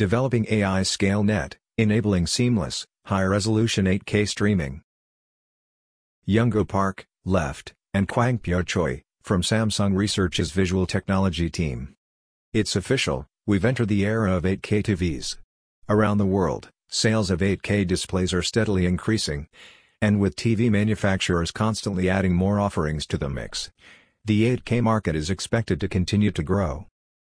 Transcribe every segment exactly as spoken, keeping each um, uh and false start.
developing A I ScaleNet, enabling seamless, high-resolution eight K streaming. Youngo Park, left, and Kwangpyo Choi, from Samsung Research's Visual Technology team. It's official, we've entered the era of eight K T Vs. Around the world, sales of eight K displays are steadily increasing, and with T V manufacturers constantly adding more offerings to the mix, the eight K market is expected to continue to grow.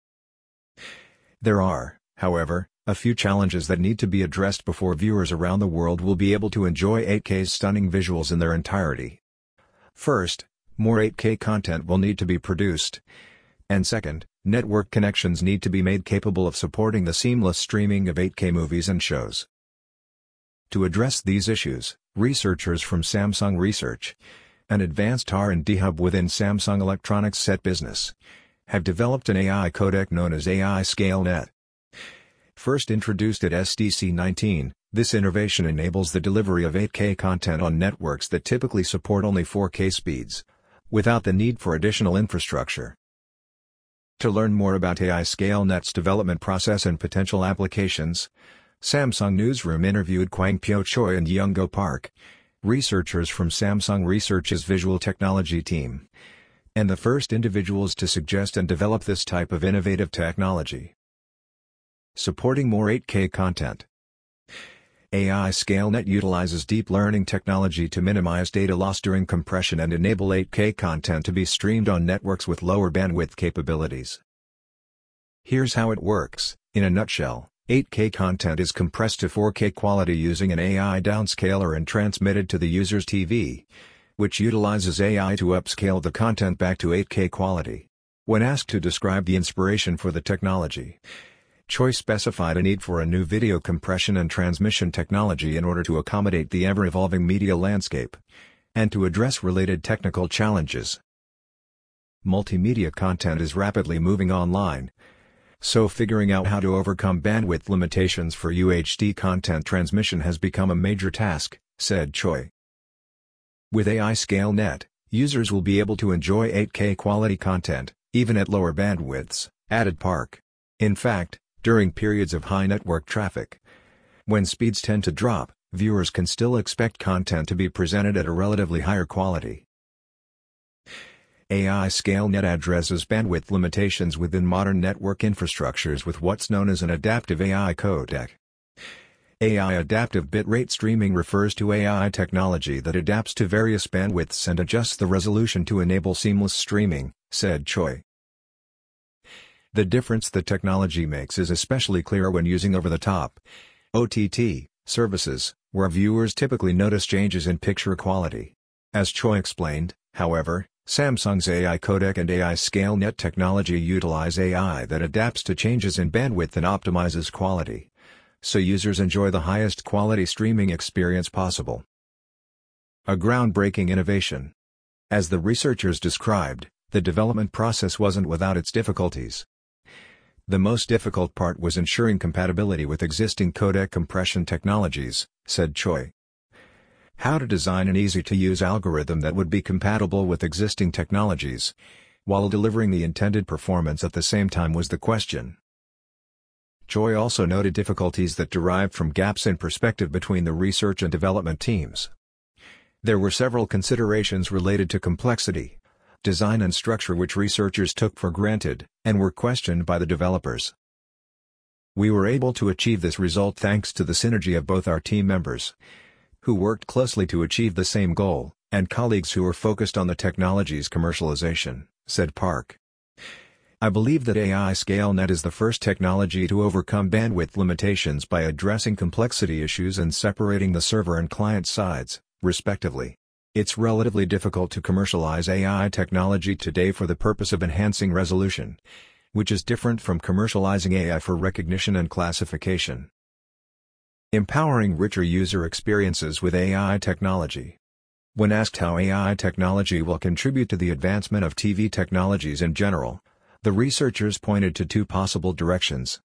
There are, however, a few challenges that need to be addressed before viewers around the world will be able to enjoy eight K's stunning visuals in their entirety. First, more eight K content will need to be produced. And second, network connections need to be made capable of supporting the seamless streaming of eight K movies and shows. To address these issues, researchers from Samsung Research, an advanced R and D hub within Samsung Electronics set business, have developed an A I codec known as A I ScaleNet. First introduced at S D C nineteen, this innovation enables the delivery of eight K content on networks that typically support only four K speeds, without the need for additional infrastructure. To learn more about A I ScaleNet's development process and potential applications, Samsung Newsroom interviewed Kwangpyo Choi and Youngo Park, researchers from Samsung Research's Visual Technology team, and the first individuals to suggest and develop this type of innovative technology. Supporting more eight K content. A I ScaleNet utilizes deep learning technology to minimize data loss during compression and enable eight K content to be streamed on networks with lower bandwidth capabilities. Here's how it works, in a nutshell. eight K content is compressed to four K quality using an A I downscaler and transmitted to the user's T V, which utilizes A I to upscale the content back to eight K quality. When asked to describe the inspiration for the technology, Choi specified a need for a new video compression and transmission technology in order to accommodate the ever-evolving media landscape, and to address related technical challenges. Multimedia content is rapidly moving online, so figuring out how to overcome bandwidth limitations for U H D content transmission has become a major task, said Choi. With A I ScaleNet, users will be able to enjoy eight K quality content, even at lower bandwidths, added Park. In fact, during periods of high network traffic, when speeds tend to drop, viewers can still expect content to be presented at a relatively higher quality. A I ScaleNet addresses bandwidth limitations within modern network infrastructures with what's known as an adaptive A I codec. A I adaptive bitrate streaming refers to A I technology that adapts to various bandwidths and adjusts the resolution to enable seamless streaming, said Choi. The difference the technology makes is especially clear when using over-the-top O T T services, where viewers typically notice changes in picture quality. As Choi explained, however, Samsung's A I codec and A I ScaleNet technology utilize A I that adapts to changes in bandwidth and optimizes quality, so users enjoy the highest quality streaming experience possible. A groundbreaking innovation. As the researchers described, the development process wasn't without its difficulties. The most difficult part was ensuring compatibility with existing codec compression technologies, said Choi. How to design an easy-to-use algorithm that would be compatible with existing technologies, while delivering the intended performance at the same time was the question. Choi also noted difficulties that derived from gaps in perspective between the research and development teams. There were several considerations related to complexity, design and structure which researchers took for granted, and were questioned by the developers. We were able to achieve this result thanks to the synergy of both our team members, who worked closely to achieve the same goal, and colleagues who were focused on the technology's commercialization, said Park. I believe that A I ScaleNet is the first technology to overcome bandwidth limitations by addressing complexity issues and separating the server and client sides, respectively. It's relatively difficult to commercialize A I technology today for the purpose of enhancing resolution, which is different from commercializing A I for recognition and classification. Empowering richer user experiences with A I technology. When asked how A I technology will contribute to the advancement of T V technologies in general, the researchers pointed to two possible directions.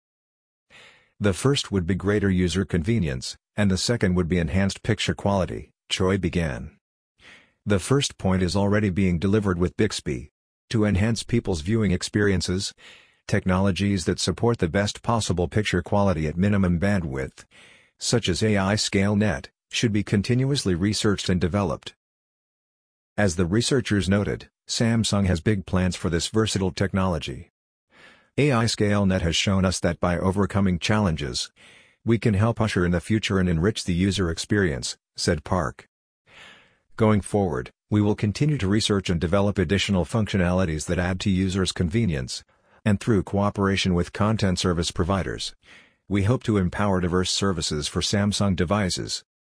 The first would be greater user convenience, and the second would be enhanced picture quality, Choi began. The first point is already being delivered with Bixby. To enhance people's viewing experiences, Technologies that support the best possible picture quality at minimum bandwidth, such as A I ScaleNet, should be continuously researched and developed. As the researchers noted, Samsung has big plans for this versatile technology. A I ScaleNet has shown us that by overcoming challenges, we can help usher in the future and enrich the user experience, said Park. Going forward, we will continue to research and develop additional functionalities that add to users' convenience, and through cooperation with content service providers, we hope to empower diverse services for Samsung devices.